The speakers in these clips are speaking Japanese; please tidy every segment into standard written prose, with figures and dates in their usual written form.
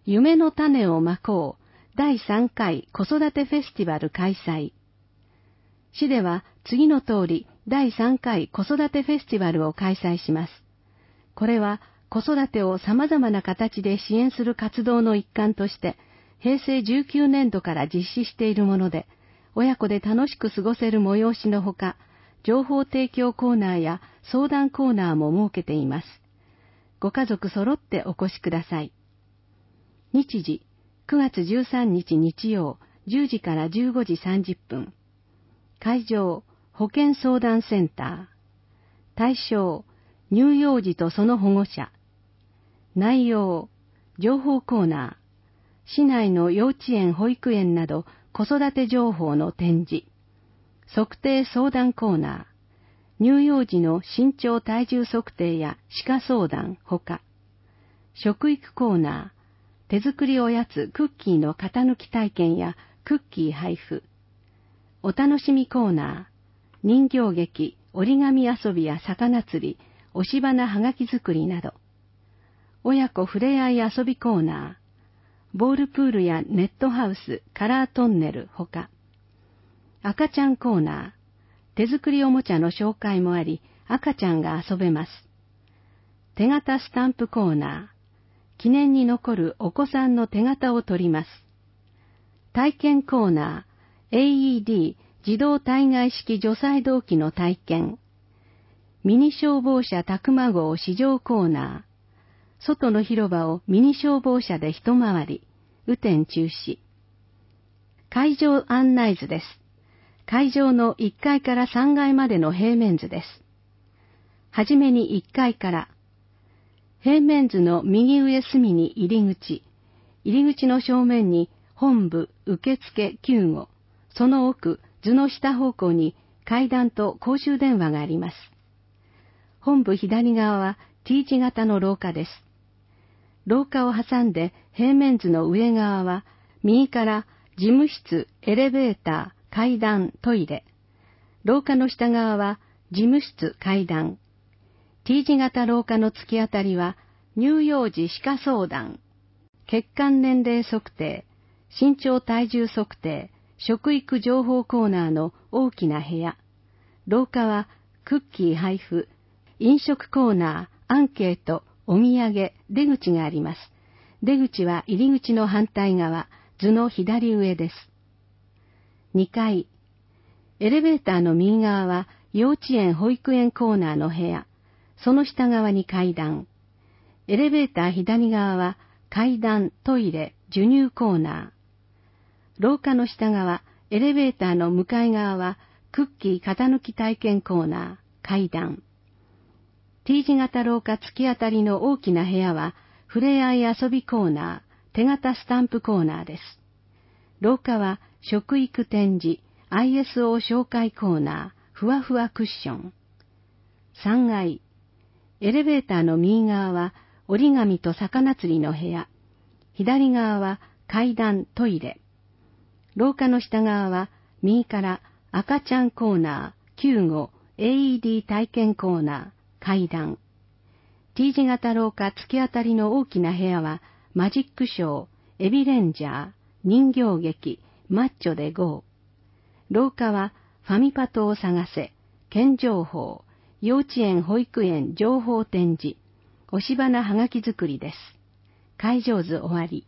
夢の種をまこう第3回子育てフェスティバル開催。市では次の通り第3回子育てフェスティバルを開催します。これは子育てを様々な形で支援する活動の一環として平成19年度から実施しているもので、親子で楽しく過ごせる催しのほか、情報提供コーナーや相談コーナーも設けています。ご家族揃ってお越しください。日時、9月13日日曜、10時から15時30分。会場、保健相談センター。対象、乳幼児とその保護者。内容、情報コーナー。市内の幼稚園、保育園など子育て情報の展示。測定相談コーナー。乳幼児の身長体重測定や歯科相談ほか。食育コーナー。手作りおやつクッキーの型抜き体験やクッキー配布。お楽しみコーナー。人形劇、折り紙遊びや魚釣り、押し花はがき作りなど。親子ふれあい遊びコーナー。ボールプールやネットハウス、カラートンネルほか。赤ちゃんコーナー。手作りおもちゃの紹介もあり、赤ちゃんが遊べます。手形スタンプコーナー。記念に残るお子さんの手形を取ります。体験コーナー。AED 自動体外式除細動器の体験。ミニ消防車たくま号試乗コーナー。外の広場をミニ消防車で一回り。雨天中止。会場案内図です。会場の1階から3階までの平面図です。はじめに1階から。平面図の右上隅に入り口。入り口の正面に本部、受付、救護。その奥、図の下方向に階段と公衆電話があります。本部左側は T 字型の廊下です。廊下を挟んで平面図の上側は右から事務室、エレベーター、階段、トイレ。廊下の下側は事務室、階段。T 字型廊下の突き当たりは乳幼児歯科相談、血管年齢測定、身長体重測定、食育情報コーナーの大きな部屋。廊下はクッキー配布、飲食コーナー、アンケート、お土産、出口があります。出口は入り口の反対側、図の左上です。2階。エレベーターの右側は幼稚園保育園コーナーの部屋。その下側に階段。エレベーター左側は階段、トイレ、授乳コーナー。廊下の下側、エレベーターの向かい側はクッキー型抜き体験コーナー、階段。T 字型廊下突き当たりの大きな部屋は、ふれあい遊びコーナー、手形スタンプコーナーです。廊下は、食育展示、ISO 紹介コーナー、ふわふわクッション。3階。エレベーターの右側は、折り紙と魚釣りの部屋。左側は、階段、トイレ。廊下の下側は、右から赤ちゃんコーナー、救護、AED 体験コーナー、階段。T 字型廊下突き当たりの大きな部屋は、マジックショー、エビレンジャー、人形劇、マッチョで GO。廊下は、ファミパトを探せ、県情報、幼稚園保育園情報展示、押し花はがき作りです。会場図終わり。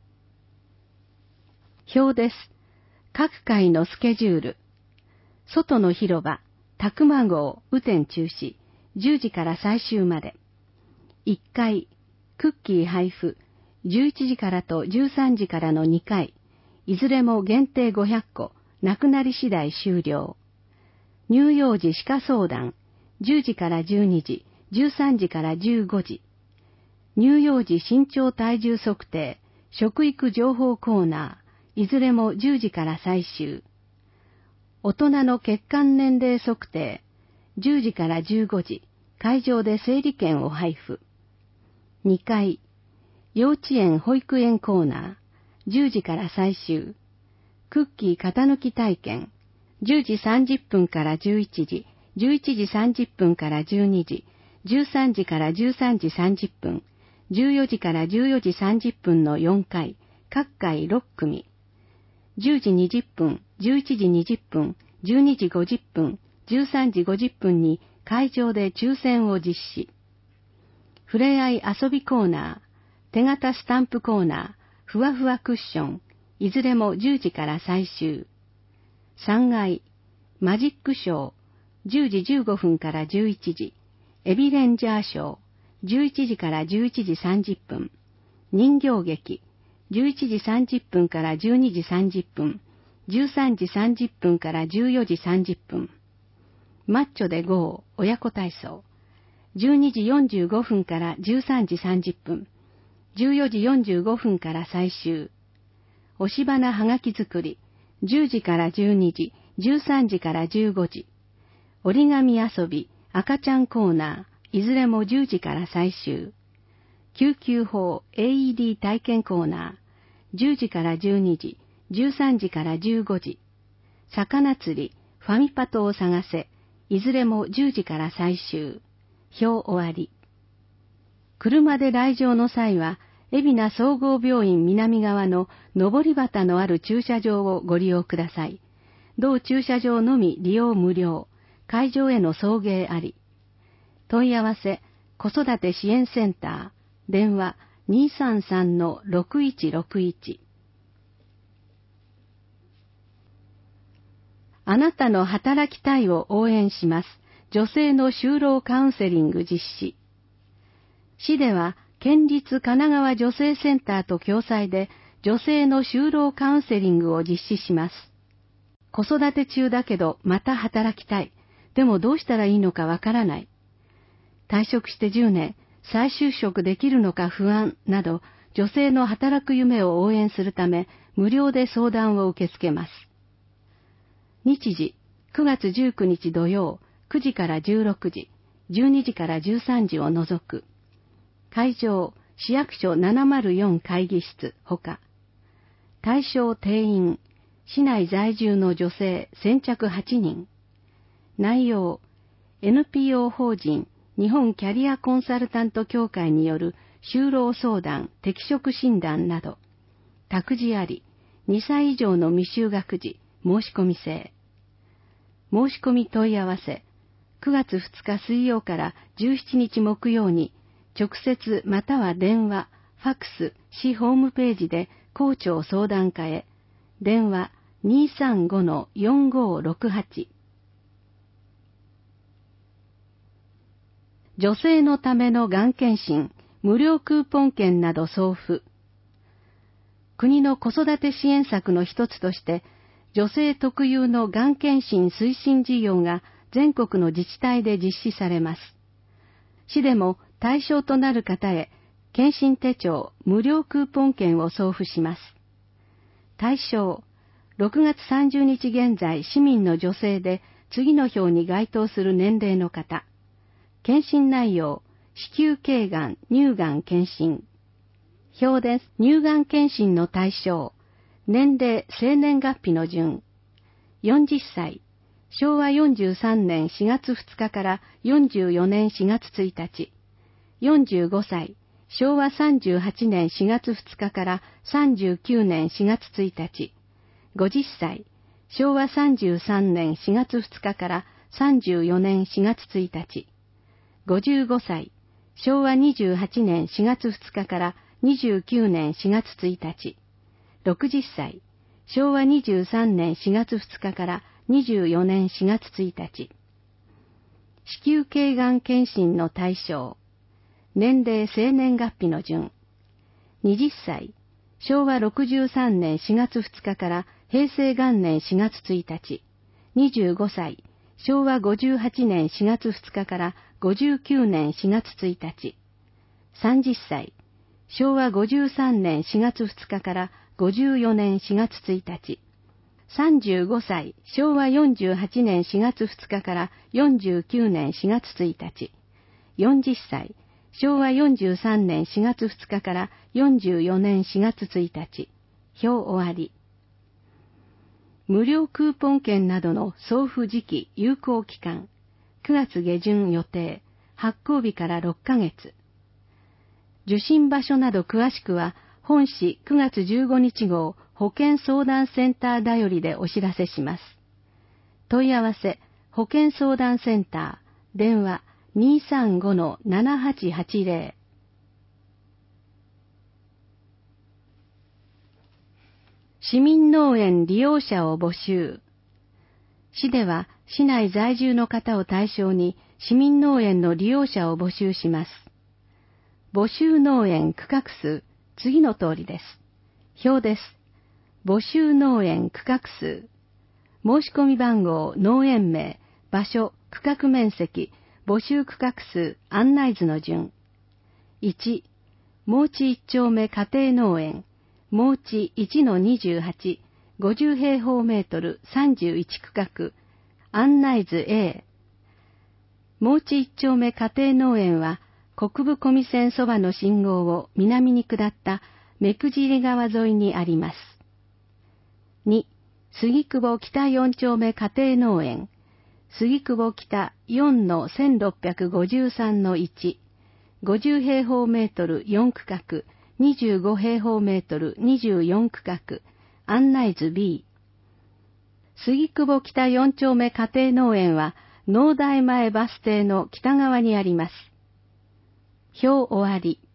表です。各回のスケジュール。外の広場、たくま号、雨天中止。10時から最終まで。1回、クッキー配布、11時からと13時からの2回、いずれも限定500個、なくなり次第終了。乳幼児歯科相談、10時から12時、13時から15時。乳幼児身長体重測定、食育情報コーナー、いずれも10時から最終。大人の血管年齢測定、10時から15時、会場で整理券を配布。2階、幼稚園保育園コーナー、10時から最終。クッキー型抜き体験、10時30分から11時、11時30分から12時、13時から13時30分、 14時から14時30分の4回、各回6組。10時20分、11時20分、12時50分、13時50分に会場で抽選を実施。ふれあい遊びコーナー、手形スタンプコーナー、ふわふわクッション、いずれも10時から最終。3階、マジックショー、10時15分から11時、エビレンジャーショー、11時から11時30分、人形劇、11時30分から12時30分、13時30分から14時30分、マッチョでGO親子体操、12時45分から13時30分、14時45分から最終、押し花はがき作り、10時から12時、13時から15時、折り紙遊び、赤ちゃんコーナー、いずれも10時から最終、救急法 AED 体験コーナー、10時から12時、13時から15時、魚釣り、ファミパトを探せ、いずれも10時から最終、表終わり。車で来場の際は、海老名総合病院南側の上り旗のある駐車場をご利用ください。同駐車場のみ利用無料、会場への送迎あり。問い合わせ、子育て支援センター、電話 233-6161。あなたの働きたいを応援します。女性の就労カウンセリング実施。市では、県立神奈川女性センターと共催で、女性の就労カウンセリングを実施します。子育て中だけど、また働きたい。でもどうしたらいいのかわからない。退職して10年、再就職できるのか不安など、女性の働く夢を応援するため、無料で相談を受け付けます。日時、9月19日土曜、9時から16時、12時から13時を除く。会場、市役所704会議室ほか。対象定員、市内在住の女性先着8人。内容、NPO 法人日本キャリアコンサルタント協会による就労相談、適職診断など。託児あり、2歳以上の未就学児、申し込み制。申し込み問い合わせ、9月2日水曜から17日木曜に、直接または電話、ファックス、市ホームページで校長相談課へ、電話 235-4568。女性のためのがん検診、無料クーポン券など送付。国の子育て支援策の一つとして、女性特有のがん検診推進事業が全国の自治体で実施されます。市でも対象となる方へ、検診手帳無料クーポン券を送付します。対象、6月30日現在市民の女性で次の表に該当する年齢の方。検診内容、子宮頸がん、乳がん検診。表です。乳がん検診の対象。年齢、生年月日の順。40歳。昭和43年4月2日から44年4月1日。45歳。昭和38年4月2日から39年4月1日。50歳。昭和33年4月2日から34年4月1日。55歳。昭和28年4月2日から29年4月1日。60歳。昭和23年4月2日から24年4月1日。子宮頸がん検診の対象。年齢生年月日の順。20歳。昭和63年4月2日から平成元年4月1日。25歳。昭和58年4月2日から59年4月1日。30歳。昭和53年4月2日から54年4月1日。35歳。昭和48年4月2日から49年4月1日。40歳。昭和43年4月2日から44年4月1日。表終わり。無料クーポン券などの送付時期有効期間。9月下旬予定。発行日から6ヶ月。 受診場所など詳しくは、本誌9月15日号保健相談センターだよりでお知らせします。問い合わせ、保健相談センター、電話 235-7880。市民農園利用者を募集。市では市内在住の方を対象に市民農園の利用者を募集します。募集農園区画数、次の通りです。表です。募集農園区画数。申し込み番号、農園名、場所、区画面積、募集区画数、案内図の順。1、毛地1丁目家庭農園、毛地 1-28、50平方メートル31区画、案内図 A。毛地1丁目家庭農園は、国分小見線そばの信号を南に下った目久尻川沿いにあります。2、杉久保北4丁目家庭農園、杉久保北 4-1653-1、50平方メートル4区画、25平方メートル24区画、案内図 B。杉久保北4丁目家庭農園は、農大前バス停の北側にあります。表終わり。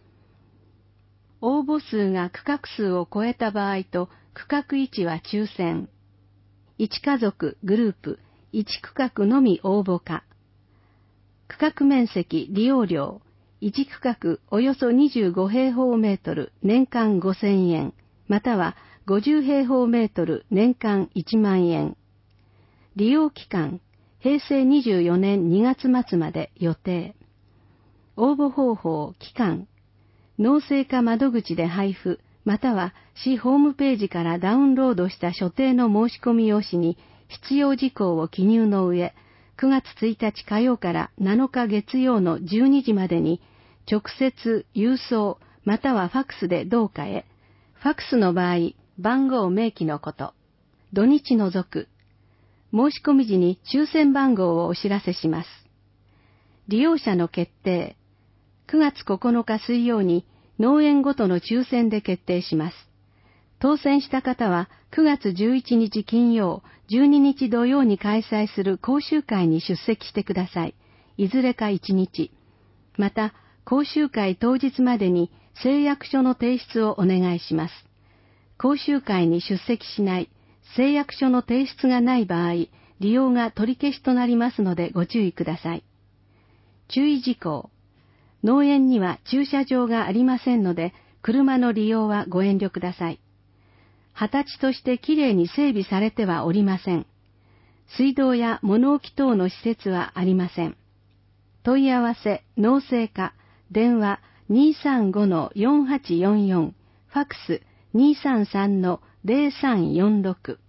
応募数が区画数を超えた場合と、区画位置は抽選。1家族、グループ、1区画のみ応募か。区画面積、利用料、1区画およそ25平方メートル、年間5000円、または50平方メートル、年間1万円。利用期間、平成24年2月末まで予定。応募方法、期間、農政課窓口で配布、または市ホームページからダウンロードした所定の申し込み用紙に必要事項を記入の上、9月1日火曜から7日月曜の12時までに直接郵送またはファックスで同課へ。ファックスの場合、番号明記のこと。土日除く。申し込み時に抽選番号をお知らせします。利用者の決定。9月9日水曜に農園ごとの抽選で決定します。当選した方は9月11日金曜、12日土曜に開催する講習会に出席してください。いずれか1日。また、講習会当日までに誓約書の提出をお願いします。講習会に出席しない、誓約書の提出がない場合、利用が取り消しとなりますのでご注意ください。注意事項。農園には駐車場がありませんので、車の利用はご遠慮ください。畑地としてきれいに整備されてはおりません。水道や物置等の施設はありません。問い合わせ、農政課、電話 235-4844、ファックス 233-0346。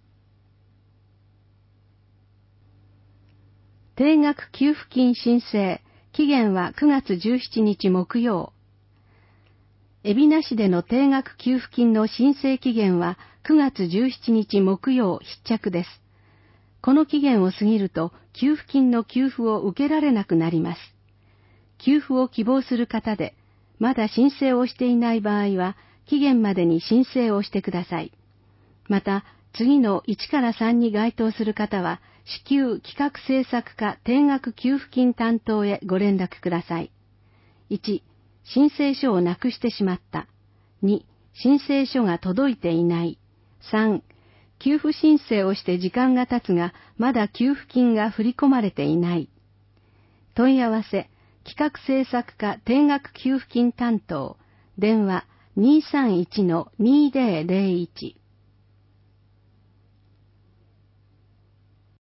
定額給付金申請。期限は9月17日木曜。海老名市での定額給付金の申請期限は9月17日木曜必着です。この期限を過ぎると給付金の給付を受けられなくなります。給付を希望する方で、まだ申請をしていない場合は、期限までに申請をしてください。また、次の1から3に該当する方は、支給企画政策課定額給付金担当へご連絡ください。1、申請書をなくしてしまった。2、申請書が届いていない。3、給付申請をして時間が経つが、まだ給付金が振り込まれていない。問い合わせ、企画政策課定額給付金担当、電話 231-2001